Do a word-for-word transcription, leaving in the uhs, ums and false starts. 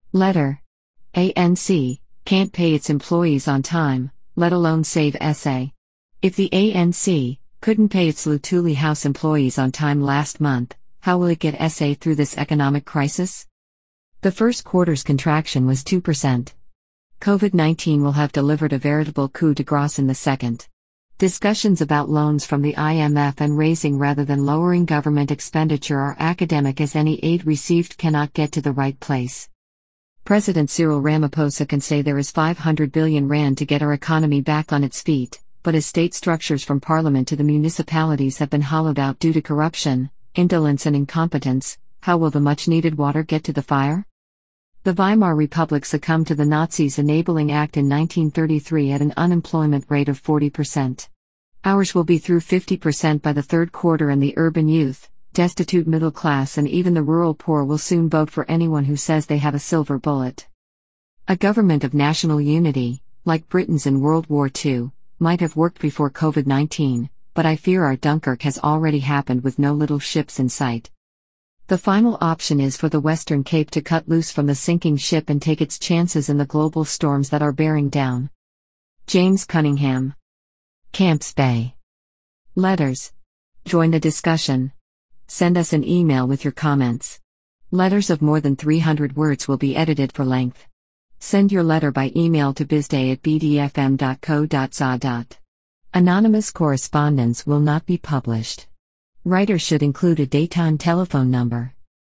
Letter. A N C can't pay its employees on time, let alone save S A. If the A N C couldn't pay its Lutuli House employees on time last month, how will it get S A through this economic crisis? The first quarter's contraction was two percent. COVID nineteen will have delivered a veritable coup de grace in the second. Discussions about loans from the I M F and raising rather than lowering government expenditure are academic, as any aid received cannot get to the right place. President Cyril Ramaphosa can say there is five hundred billion rand to get our economy back on its feet, but as state structures from parliament to the municipalities have been hollowed out due to corruption, indolence and incompetence, how will the much-needed water get to the fire? The Weimar Republic succumbed to the Nazis' Enabling Act in nineteen thirty-three at an unemployment rate of forty percent. Ours will be through fifty percent by the third quarter, and the urban youth, destitute middle class and even the rural poor will soon vote for anyone who says they have a silver bullet. A government of national unity, like Britain's in World War Two, might have worked before COVID nineteen, but I fear our Dunkirk has already happened with no little ships in sight. The final option is for the Western Cape to cut loose from the sinking ship and take its chances in the global storms that are bearing down. James Cunningham. Camps Bay. Letters. Join the discussion. Send us an email with your comments. Letters of more than three hundred words will be edited for length. Send your letter by email to bizday at b d f m dot co dot z a. Anonymous correspondence will not be published. Writers should include a daytime telephone number.